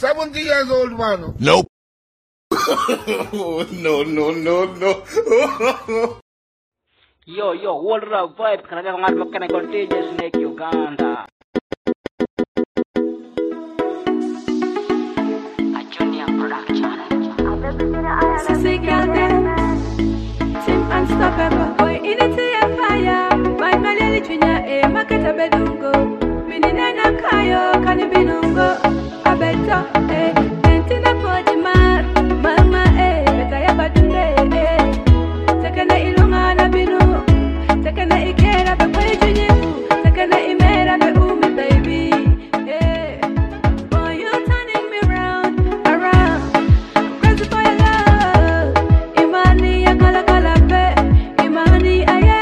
70 years old man. Nope. No. Yo, what up, vibe? Can I get on my contagious Snake Uganda? A Junior production. Sissy girl, Tim unstoppable, boy, in it fire. My Malay Junior, Makata Bedungo. Minina Kayo, Canibinungo. I better, Tentina Podimar, Mama, Betayaba today, Takana Ilungana Binu, Takana Ikera, the way Junior, Takana Imera, the Umi baby. Boy, you're turning me around. Crazy for your love. Imani, Yakala Kalape, Imani, aye.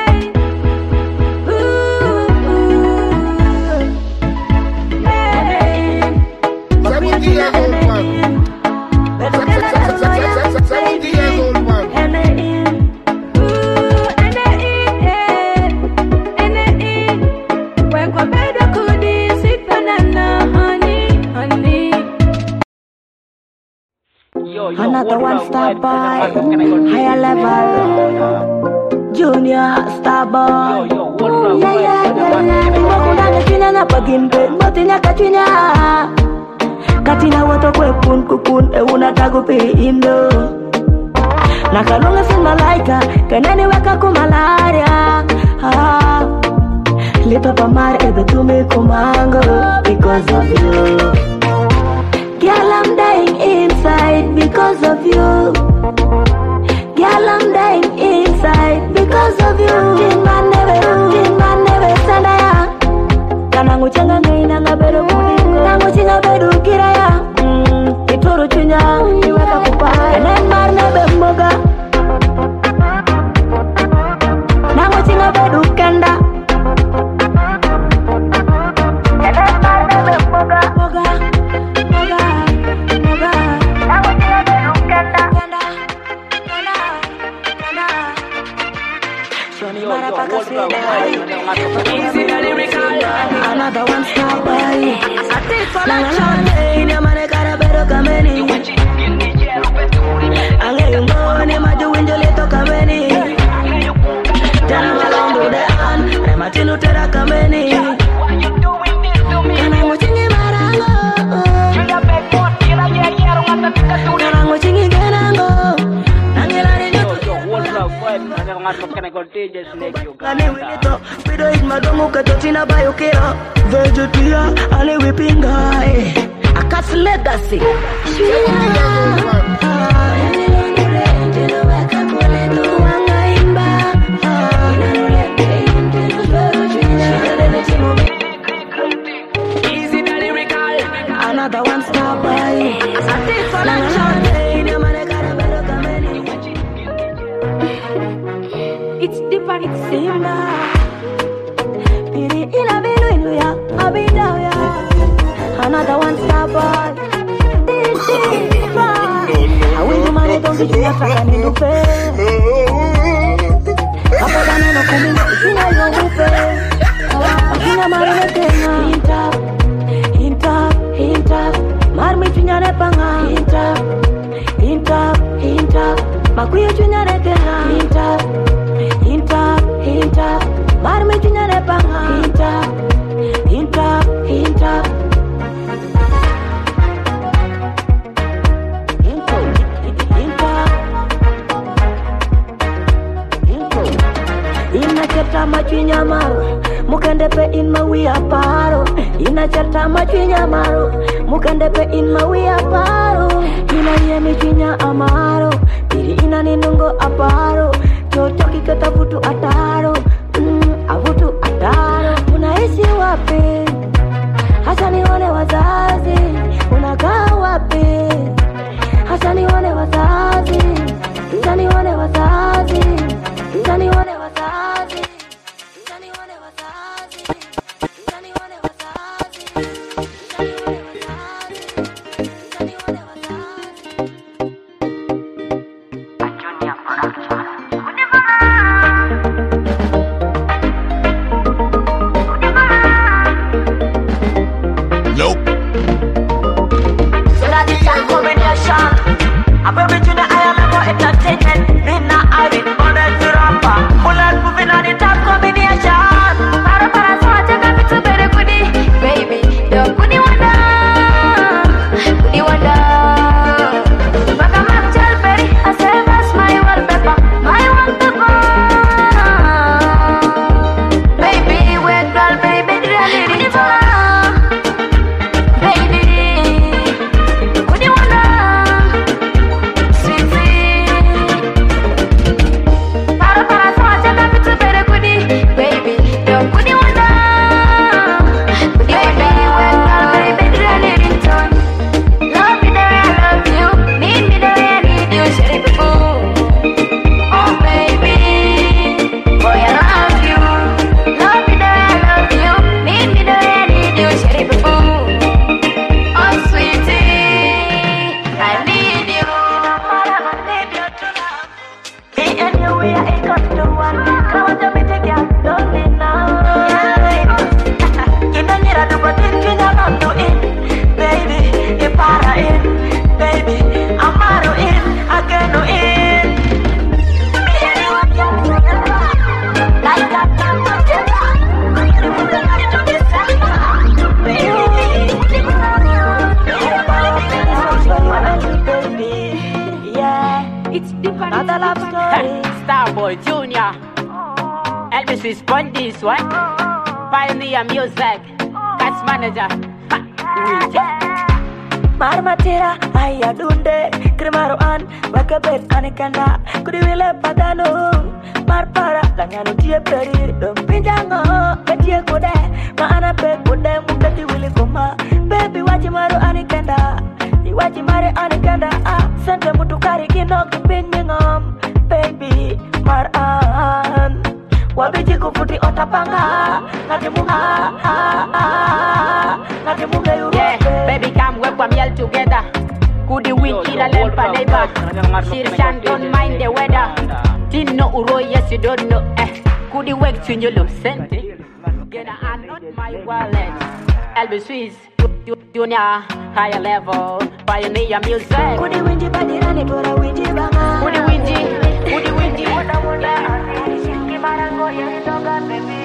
Another one star boy, higher level, Junior star boy. Yeah. Mbokunda kachina na pagimbe, mbotinya kachina. Katina woto kwe kukun, unatagu pi indo. Nakalunga sin malaika, kanani weka kumalaria. Lipa pamar ebe tumi kumango, because of you. Girl, I'm dying inside because of you. Girl, I'm dying inside because of you. King man never sandaya. Kanangu changa ngaina ngabero kudingo. Nangu chinga bedu kiraya. Itoro chunya, iweka kupaya. Enen mar nebe mboga. Nangu chinga bedu kenda. Enen mar nebe mboga. Another one star boy. Ina mane karabero kameni. Angeyungo ni maju winjoleto kameni. Tana malongo de an, rematinu tera kameni. Kana mochingi marango. Kana mochingi genango. Kani winito, pido idmadomu katotina bayokera. Vegetia, ale wipinga. Akas legacy. Another one star boy. It's different, it's Simba. Piri ina bilu ya, abida ya. Another one star boy. Awindu mane dongi juya saka nindupe. Kapoda neno kumina isina yogupe. Akina marine tena. Hintap. Marmi chunyane panga. Hintap. Makuya chunyane tena. Hintap. Marmi chunyane panga. Hintap. Ina cheta machinya maru, mukendepe in mawi aparo. Ina cheta machinya maru, mukendepe in mawi aparo. Ina yemi chinya amaro, piri ina ninungo aparo. Chocho kikata vutu ataro, avutu ataro. Unaishi wapi? Hasa nione wazazi. Unakaa wapi? Hasa nione wazazi. Nione wazazi. I'm a bitch in the I am for entertainment. Me not hiding, but I'm the rapper. Bullet moving on the top combination. Para so I take a bit to better goodie, baby. The goodie wonder, goodie wonder. Back I'm up tell Betty, I say that's my wallpaper, my wallpaper. Baby, wait, girl, baby, really need it all. Baby, goodie wonder, sweetie. Para so I take a bit to better goodie, baby. The goodie wonder, baby, wait, girl, baby, really need it all. Love me the way I love you, need me the way I need you, shake it boo. Oh baby, boy I love you. Love me the way I love you, need me the way I need you, shake it boo. Oh sweetie, I need you. I need you to love me and you, we are equal to one. Come on, tell me to get lonely now. You don't need a do but think you don't do it. Baby, you para in. Baby, I'm out in. I can do it. Me and you are just like that. Baby, yeah, It's deeper. another love story. Starboy Junior. Elvis respond this one. Pioneer music. Catch manager. Marmatira, aya dunde, kremaro an, wakabet anekanda, kudi wile padano, marpara, langano tie peri, dom pinjango, betie kode, maana pe kode, mukati wile koma, baby wachi maro anekanda, iwachi mare anekanda, sente mutukari kino kipinjingom, baby, mar an, wabiji kufuti otapanga, natimunga, natimunga yuru. Yeah, baby, come work with me all together. Could the wind kill a lamp a neighbor? Sirshan don't mind the weather. Didn't know Uro, yes you don't know. Could the work to you look sent? Get a hand on my wallet. Elvis Swiss, Junior, higher level, pioneer music. Kudi winji badirani tora winji banga. Kudi winji, kudi winji. Muda muda shiki marango yetoga baby.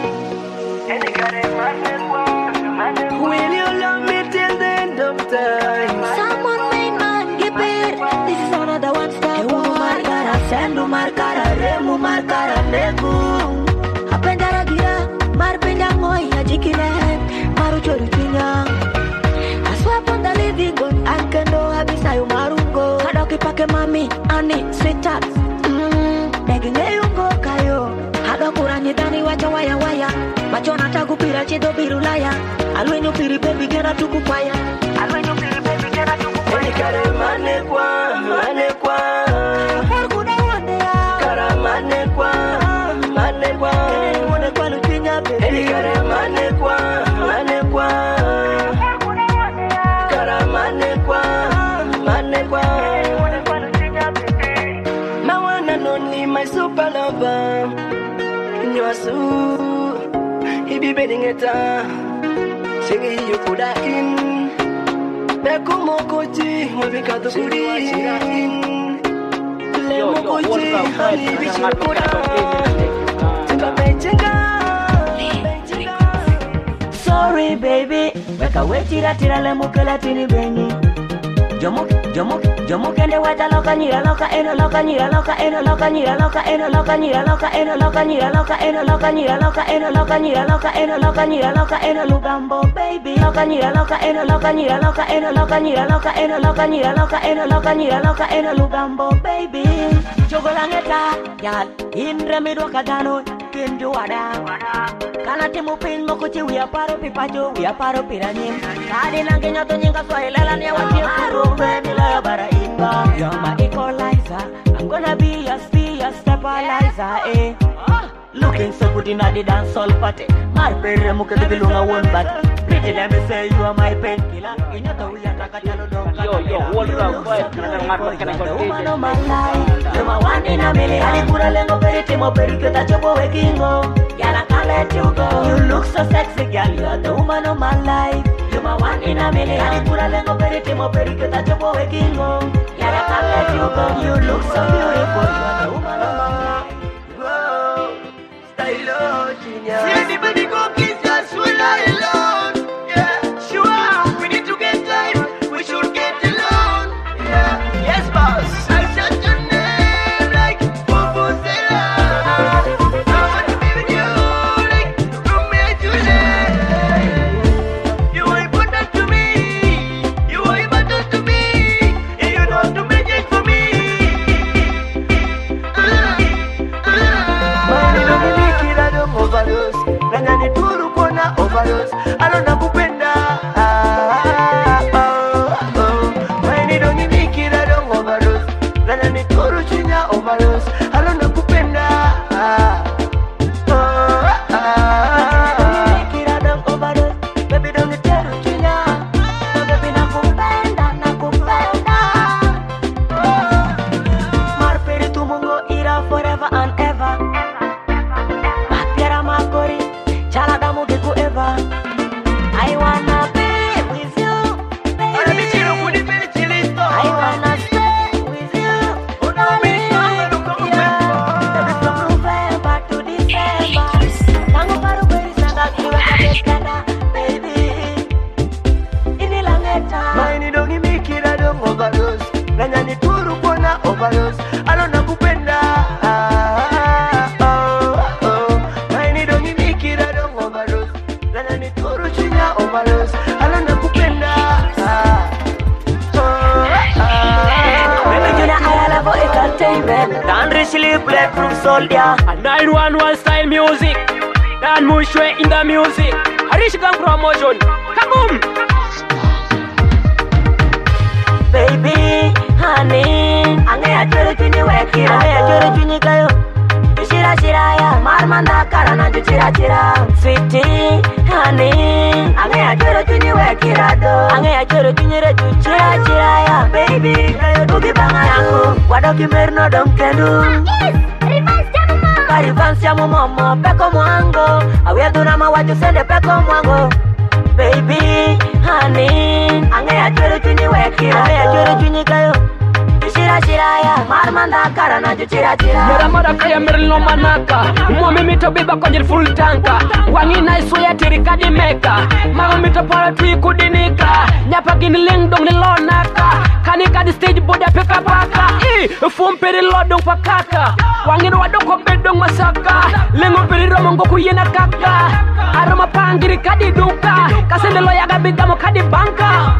Will you love me till the end of time? Someone made man give it. This is another one step. Markara sendu markara remu markara negu. Apendara gira marpenda ngoi ajikine maru choru chinya. I swear upon the living God, ankendo habisa yu marungo. Hadoki pake mami, ani, sweetheart. Negine yungo kayo. Hadokura nyidani wacha waya waya. Machona tagu pira chido birulaya. Alwenyo piri baby gena tukupaya. Alwenyo piri baby gena tukupaya. Enikare mane kwa. Harkuda wande ya. Kara mane kwa. Mane kwa luchinya baby. Enikare mane kwa. Kara mane kwa. My one and only, my super lover. Nyosu, he be bedding it Sigi you could in Bekumo Koji, Mobika to Kudin Lemo Koji, honey, which you put on Sorry baby, Beka wetira tira lemo kelatini beni Jomo kende wata loka nyira loka eno loka nyira loka eno loka nyira loka eno loka nyira loka eno loka nyira loka eno loka nyira loka eno loka nyira loka eno loka nyira loka eno lugambo baby loka nyira loka eno loka nyira loka eno loka nyira loka eno loka nyira loka eno loka nyira loka eno lugambo baby chogolangeta yal indre mido kadano kinju wada kana timu pin mokuchi we aparo pipajo we aparo piranim kadi nange nyoto nyinga swahilela ne wati kuro baby la bara inga you're my equalizer I'm gonna be your stabilizer eh looking so good in the dance hall party mar perre muke bilunga one back pretty let me say you are my painkiller inyoto we ataka chalo doka Yo, hold up, boy. You're my one in a million. Alipura lengo peritimo periketa chopo wekingo. Girl, I can't let you go. You look so sexy, girl. You're the woman of my life. You're my one in a million. Alipura lengo peritimo mo periketa chopo wekingo. Yara can't let you go. You look so beautiful. You are the woman of my life. Whoa, style genius. See anybody go kiss us, we lie alone. Yeah, sure. We need to get time. We should get alone. Yeah, yes, boss. I shut your name like Vuvuzela. I want to be with you like Romeo and Juliet. You are important to me. You are important to me. And you know to make it for me. Overdose, nanya ni turu kona overdose. Alona kupenda, maini dongi mikira dong overdose. Nanya ni turu chinya overdose. Alona kupenda, mikira dong overdose. Baby dongi turu chinya, baby nakupenda. Marperi tu mungo ira forever and ever. I wanna be with you, baby. I wanna stay with you, from November to December. Tango paru beri sanga kiwa kabekana, baby. Ini langeta. Maini dongi mikira dong overdose. Nanya ni turu kona overdose. Alona kupenda. Maini dongi mikira dong overdose. Nanya ni turu chinya overdose. Alona kupenda. Baby Juna ayala for entertainment. Dan Richly Bulletproof Soldier. And 911 style music. Dan Mushwe in the music. Harish Gang promotion. Kaboom! Baby, honey, ange ajuru chini wekira, ange ajuru chini kayo. Shira shira ya, marmanda karana ju chira chira. Sweetie, honey, ange ajuru chini wekira do, ange ajuru chini re ju chira chira ya. Baby, kayo dugi banga yangu, wadoki merno dom kendu. Karivans ya mumomo, peko mwango, awedu nama waju sende peko mwango. Baby, honey, ange ajuru chini wekira, ange ajuru chini kayo. Shira shira ya, marmanda karana ju chira chira. Mera mara kaya merlo manaka. Mwami mito biba konjil full tanka. Wangi na isu ya tirika di meka. Mama mito para tui kudinika. Nyapa gini ling dong ni lonaka. Kanika di stage boda peka paka. Fumpiri lodong pakaka. Wangi no wadoko bedong masaka. Lengo piri romongo kuyena kaka. Aroma pangiri kadi duka. Kasende lo yaga bidamo kadi banka.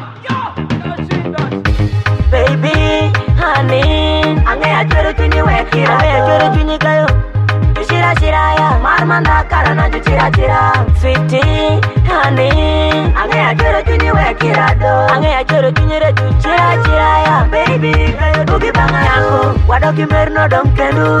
Baby, honey, ange ajuru chini wekira, ange ajuru chini kayo. Shira shira ya, marmanda karana ju chira chira. Sweetie, honey, ange ajuru chini wekira do, ange ajuru chini re ju chira chira ya. Baby, kayo dugi banga yangu, wadoki merno dom kendu.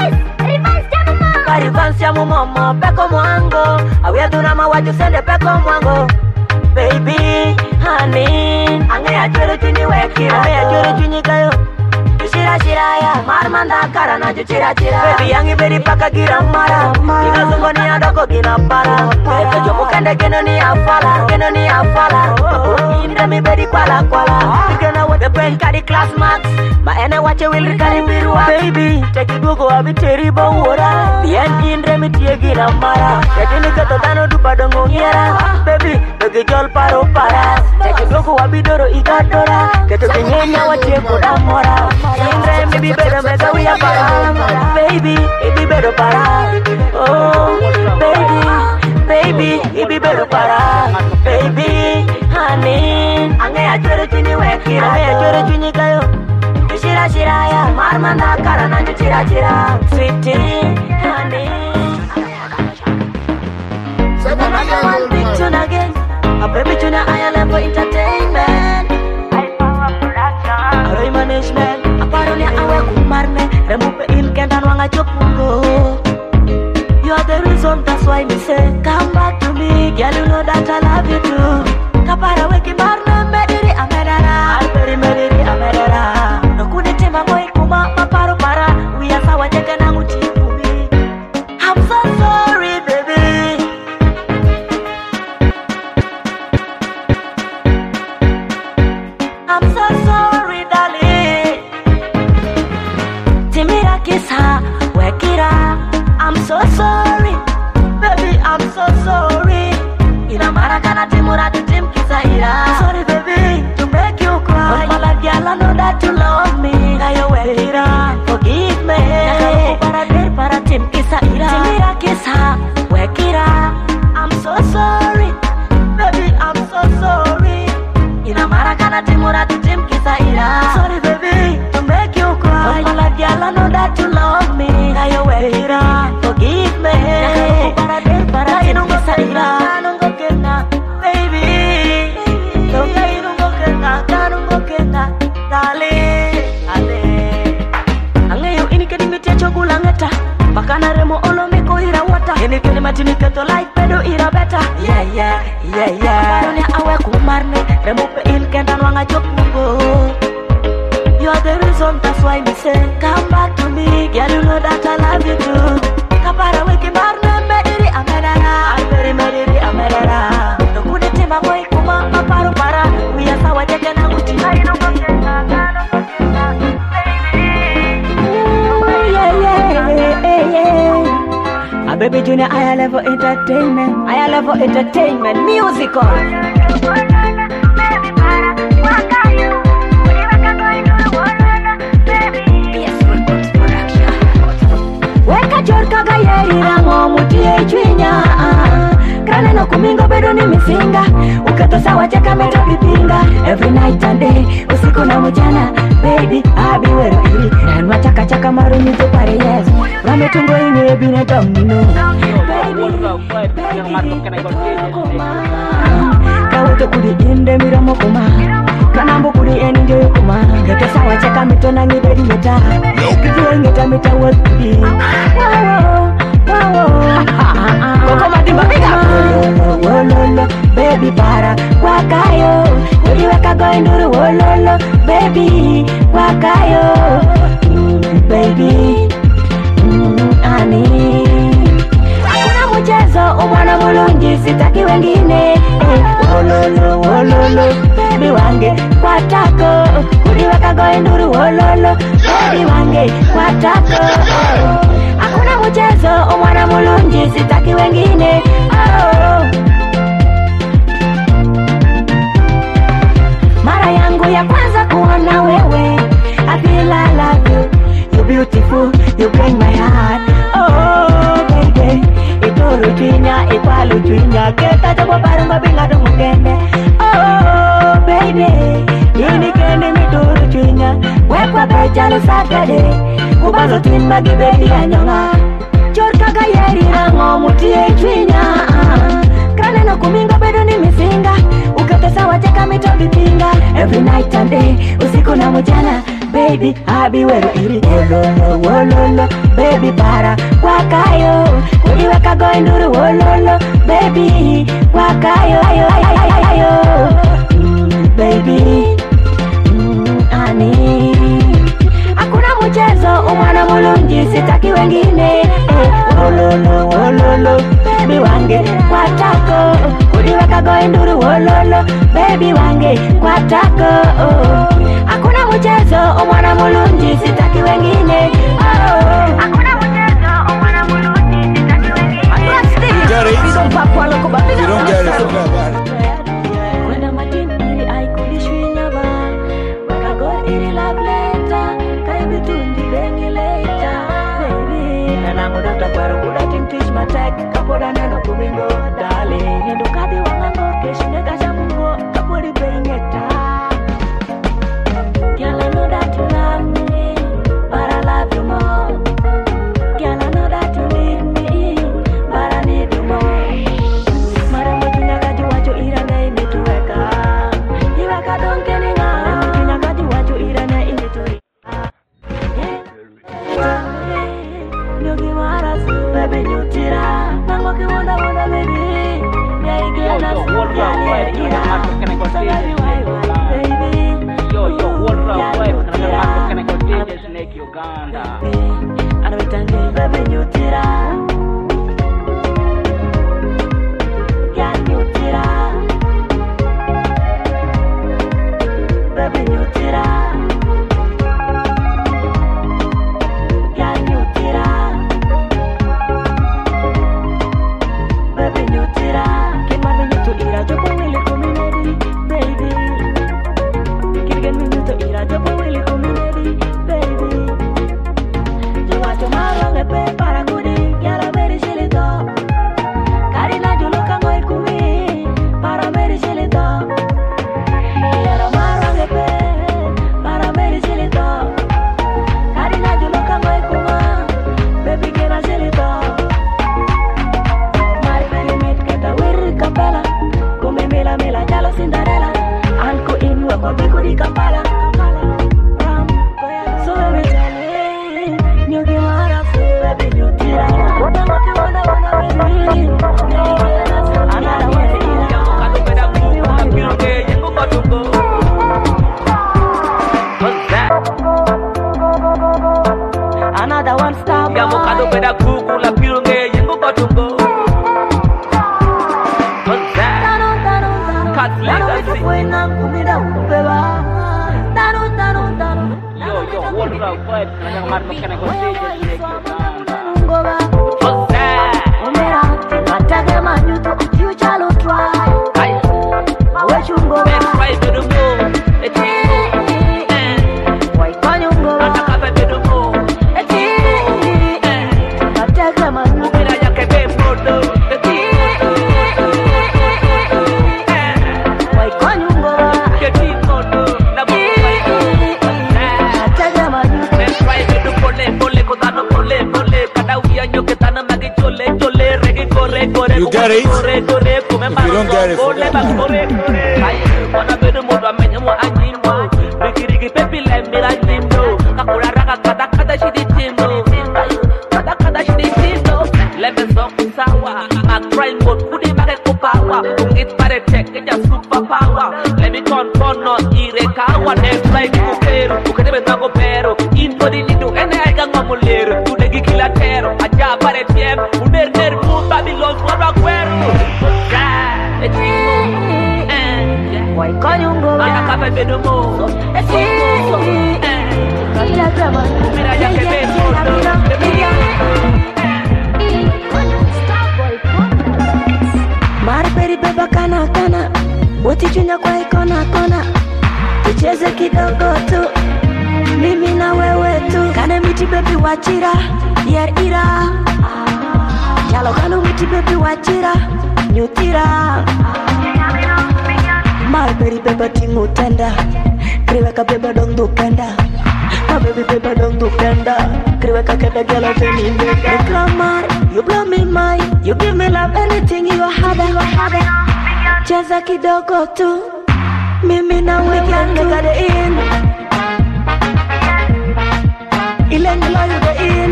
Karivans ya mumomo, peko mwango, awedu nama waju sende peko mwango. Baby, honey, ange ajuru chini wekira, ange ajuru chini kayo. Shira shira ya, marmanda karana ju chira chira. Baby yangi beri paka gira mara, ina zungo ni adoko gina para. Eka jomu kende geno ni afala, geno ni afala. Indra mi beri kwala kwala. Gena with the pen kadi class max. Ma ene wache will rikari birua. Baby, take it go abi teri bawora. Bien indra mi tie gina mara. Kajini kato tano dupa dongo ngiera. Baby, dogi jol paro para. Take it go abi doro igadora. Kato kenyenya wache koda mora. Indra mi bi bedo mega wiya para. Baby, ibi bedo para. Oh, baby, ibi bedo para. Baby, honey, ange ajuru chini wekira, ange ajuru chini kayo. Shira shira ya, marmanda karana ju chira chira. Sweetie, honey. One big tune again, a baby tune Ireland for entertainment. Aroi management, a parolia awe kumarne, remove il kendan wanga chopungo. You're the reason, that's why me say, come back to me, girl, you know that I love you too. Kapara weki marne, mediri amedara, alperi mediri amedara. No kunitima moi kuma maparo para, we are sawa jeka na mutikumi. I'm so sorry, baby. I'm so sorry, darling. Timira kisa wekira. I'm so sorry, baby. I'm so sorry. Ina marakana timura tim kisa ira. Sorry, baby, to make you cry. But my life, girl, I know that you love me. Now you wekira, forgive me. Para tim kisa ira. Timira kisa wekira. I'm so sorry, baby. I'm so sorry. Ina marakana timura tim kisa ira. Sorry, baby, to make you cry. But my life, girl, I know that you love me. Now you wekira, forgive me. Para tim kisa ira. Baby, don't get no darling. Angayo ini kedi miti chokula ngeta. Bakana remo olo miko ira wata. Ini kedi matini keto life pedo ira beta. Yeah. Baronya awe kumarne remo pe il kendan wanga jok mungo. You are the reason, that's why me say come back to me, girl. You know that I love you too. Kapara wiki marne mediri amedara. I'm very mediri amedara. Dokude tima boy kuma maparu para. We are sawa jeke na uti. Baby Junior, I love entertainment, musical. Weka jorka gayeri rango mutie chwinya. Krane no kumingo bedo ni misinga. Ukato sawa cheka meto pipinga. Every night and day, usiku na mchana. Baby, I be where you be. Nanwa chaka maru ni tupare yes. Rame tumbo ini ebine domino. Kawoto kudi inde miramo kuma. Kanambo kudi eni njoyo kuma. Gete sawa cheka mito nangi bedi meta. Kiki ngeta mita wadi. Koko matimba biga. Wololo, baby para wakayo. Kudi weka goinduru wololo, baby wakayo. Baby, ani. Hakuna mchezo umwana mulungi sitaki wengine. Wololo, baby wange kwa tako. Kudi weka goinduru wololo, baby wange kwa tako. Hakuna mchezo umwana mulungi sitaki wengine. Mara yangu ya kwanza kuona wewe, I feel I love you. You're beautiful, you bring my heart. Oh baby, itoro chinya, ipalu chinya. Keta jabo barunga bilado mukende. Oh baby, ini kende mitoro chinya. Wekwa bejalu sakade, kubazo timba gibedi anyonga. Chorka gayeri rango mutie chinya. Krane no kumingo bedo ni misinga. Ukate sawa cheka mito bipinga. Every night and day, usiku na mchana. Baby, I be where you be. Wololo, baby para wakayo. Kudi weka goinduru wololo, baby wakayo. Baby, ani. Hakuna mchezo umwana mulungi sitaki wengine. Wololo, baby wange kwa tako. Kudi weka goinduru wololo, baby wange kwa tako. Hakuna mchezo umwana mulungi sitaki wengine. Hakuna mchezo umwana mulungi sitaki wengine. You don't get it, forget about it. When I'm at dinner, I could swing about. When I go in love later, baby tundi bengi later, baby. And I'm gonna talk about what I think teach my tech. Kapoda neno kumingo, darling. Nendo kadi wangango, keshine kasha mungo, kapodi bengi eta. Girl, I know that you love me, but I love you more. Girl, I know that you need me, but I need you more. Maramo tunyaka juwacho irane imituweka. Iweka donke ninga. Maramo tunyaka juwacho irane imituweka. Nyogi marasu, baby nyutira. Nango kiwona baby. Nyai baby nyutira. Girl nyutira. Baby nyutira. Kimani nyutu ira jopo wili kuminedi, baby. Kirgen nyutu ira jopo wili kuminedi, baby. Juwacho marange pe para kudi, gyara beri shilito. Karina juluka ngoi kumi, para beri shilito. Gyara marange pe para beri shilito. Karina juluka ngoi kuma, baby gyara shilito. Mari beri mit keta wiri kapela, kume mila mila jalo Cinderella. Anko inwa kwa biku di Kampala. So baby tell me, you give my fu, baby you tira. What am I wanna baby? Another one tira. Kado beda kuku la pilonge yengo batungo. What's that? Another one star boy. Yamo kado beda kuku la pilonge yengo batungo. What's that? Cat legacy. Yo, what up, what? Nanya ngamar makana ko stage lagi. What's that? Ay, let's try to do more. It's anda kata to do more. Mira ya que ve foto. Que ti foto. La boca. Let's try to do pole kotano pole. Kada uya yo que tana magi chole reggae corre. You get it? If you don't get it, forget it. Ay, wanna be the mood amenyo mo anyimo. Rigi pepi le mira nyimdo. Kakura raka kada shidi timdo. Kada shidi timdo. Lebe song sawa. Mag try mode kudi make kupawa. Ungit pare check ya super power. Let me confirm no irekawa. Next like kukero. Ukadebe nago pero. Info di lidu ene aiga ngomulero. Tudegi kila tero. Aja pare tiem. Uner mu Babylon swara kwero. Why call you go? Anda kata bedo mo. Mira ya que ve foto. Marperi beba kana utichunya kwa ikona kona, tucheze kidogo tu, mimi na wewe tu. Kane miti baby wachira, yer ira. Yalo kanu miti baby wachira, nyutira. Marperi beba tingu tenda, kriweka beba dong dupenda. My baby beba dong dupenda, kriweka keda gala teni meka. Klamar, you blow me mind, you give me love anything you have. Cheza kidogo tu, mimi na wewe got it in. Ile ngilo you the in.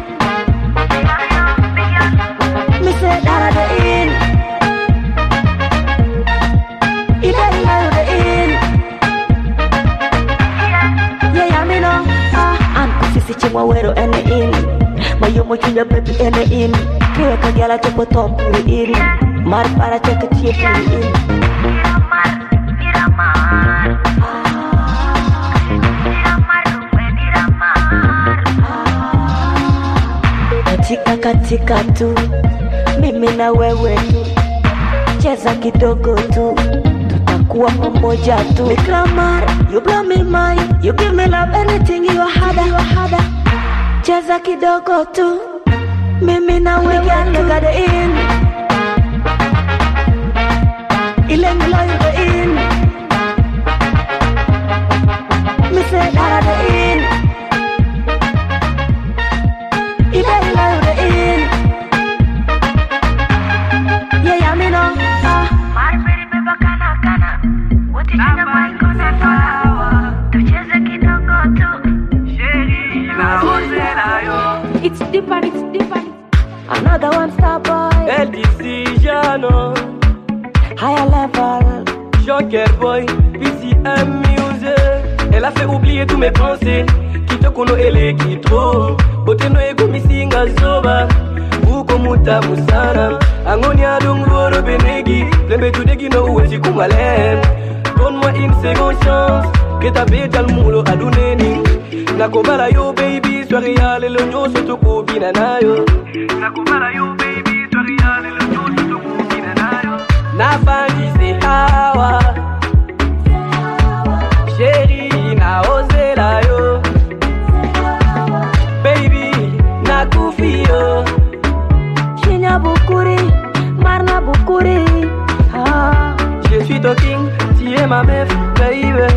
Me say that the in. Ile ngilo you the in. Yeah, me know. Anko sisi chimwa wero ene in. Mayomo chunya baby ene in. Kiwe kagala chopo top in. Mar para cheka chiepi in. Katika tu, mimi na wewe tu, cheza kidogo tu, tutakuwa pamoja tu. Mikramar, you blow me mind, you give me love anything you had. Cheza kidogo tu, mimi na wewe got it in. Ile ngilo you the in. Me say that the in. Ile ngilo you the in. Yeah, me know. Marperi beba kana. Utichunya kwa ikona kona. Tucheze kidogo tu. It's deeper. Another one star boy. El decision. Higher level. Joker boy, PCM music. Elle a fait oublier tous mes pensées. Kito kono ele kitro. Bote no ego misinga zoba. Uko muta musana. Angonia dong loro benegi. Lembe tudegi no uwezi kumalem. Donne-moi une seconde chance. Kita betal mulo aduneni. Nakobala yo baby, swari yale lo nyoso tuku bina nayo. Nakobala yo baby, swari yale lo nyoso tuku bina nayo. Nafani se hawa, sheri na ozela yo. Baby, nakufio. Chinya bukuri, marna bukuri. Je suis ton king, tu es ma meuf, baby.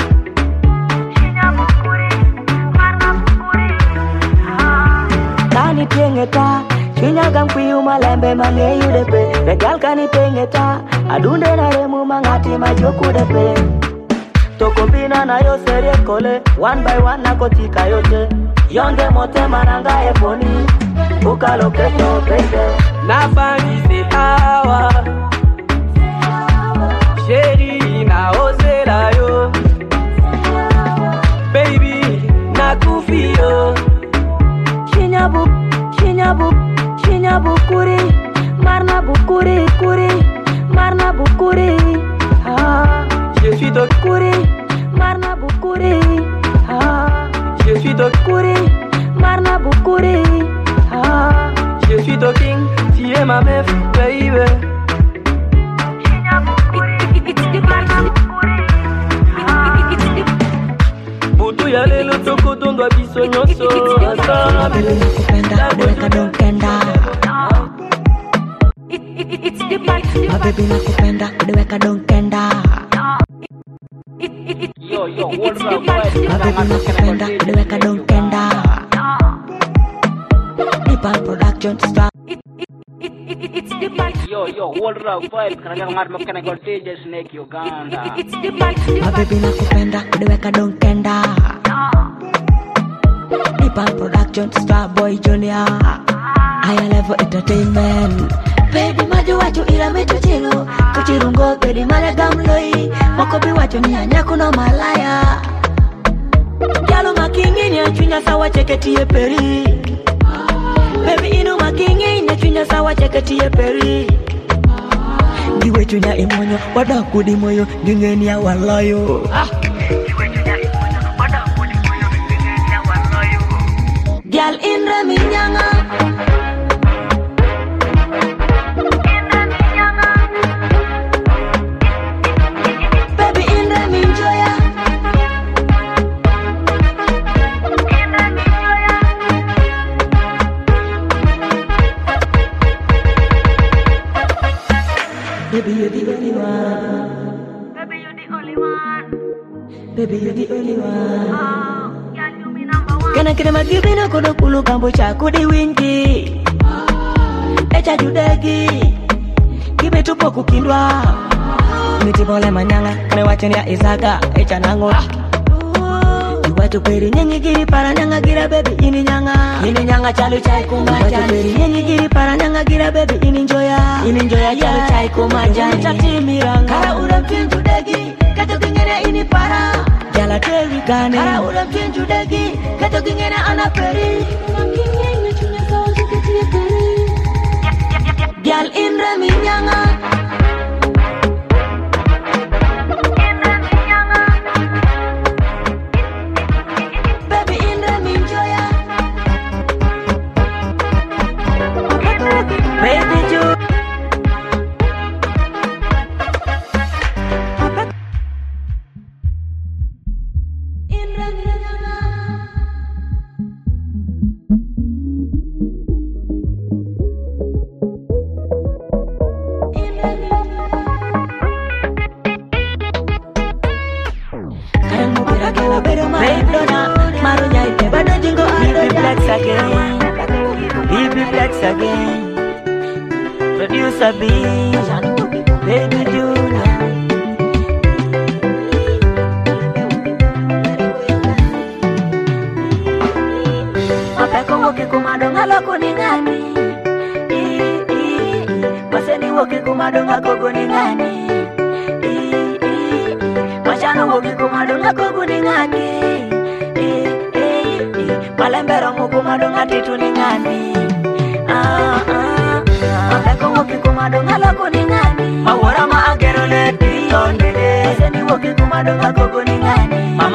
Kani pengeta, chinya gampi umalembe mange yudepe. Regal kani pengeta, adunde na remu mangati majoku depe. Tokombina na yo serie kole, one by one na kotika yote. Yonge mote mananga eponi, ukalo keto pese. Nafani se hawa, sheri na ozela yo. Baby, nakufio. Chinya bukuri, marna bukuri, kuri, marna bukuri. Je suis ton kuri, marna bukuri. Je suis ton kuri, marna bukuri. Je suis ton king, tu es ma meuf, baby. Butu ya lelo toko tondwa biso nyonso ensemble. Nakupenda, donkenda. Baby nakupenda, deweka donkenda. Yo, what's up, boy? Baby nakupenda, deweka donkenda. Nipal production star. Yo, what's up, boy? Kanaka ngat makana go DJ Snake Uganda. Baby nakupenda, deweka donkenda. Nipal production star boy junior. Higher level entertainment. Baby maju wacho ila metu chilo. Kuchirungo baby malaga mloi. Makobi wacho ni anyaku no malaya. Yalo makingini achunya sawa cheketi ye peri. Baby inu makingini achunya sawa cheketi ye peri. Diwe chunya imonyo wada kudi moyo ngengeni ya walayo. Gyal inre minyanga. Baby inre minjoya. Baby you're the only one. Baby you're the only one. Baby you're the only one. Kana kina magibina kodo kulu kambo chako di wingi. Echa judegi kibe tupo kukindwa. Mitibole manyanga kane wacheni ya Isaka echa nango. Iwatu peri nyengi giri para nyanga gira baby ini nyanga chalu chai kumajani. Iwatu peri nyengi giri para nyanga gira baby ini njoya chalu chai kumajani. Chati miranga kara ura pinju degi kato kingene ini para. Jala tewi gane kara ura pinju degi kato kingene anaperi. Gyal inre minyanga. Baby inre minjoya. Baby ju. Inre minyanga. Again, producer B, baby Juna. Apeko woke kumadonga loko ni ngani. Maseni woke kumadonga kogo ni ngani. Machano woke kumadonga kogo ni ngani. Malembero mukumadonga titu ni ngani. Apeko woke kumadonga loko ni ngani. Mawara ma agero leti yondele. Maseni woke kumadonga kogo ni ngani.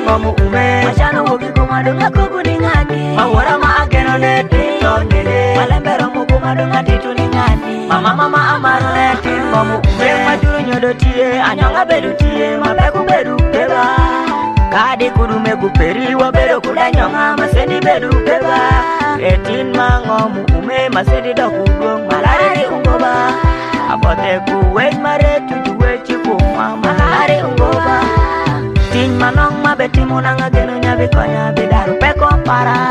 ngomu ume machano wogi kuma dunga kugudi ngani mawara ma ageno ne tito nile malembero muguma dunga titu ni ngani mama amaro ne ngomu ume majuru nyodo tie anyonga bedu tie mabeku bedu beba kadi kudume guperi wa bedo kudanyonga masendi bedu beba etin mangomu ume masendi dokudong malari ungoba abote kuwet mare tujuwe chikuma malari ungoba tin manong mabeti munanga geno nyabi konya bidaru peko para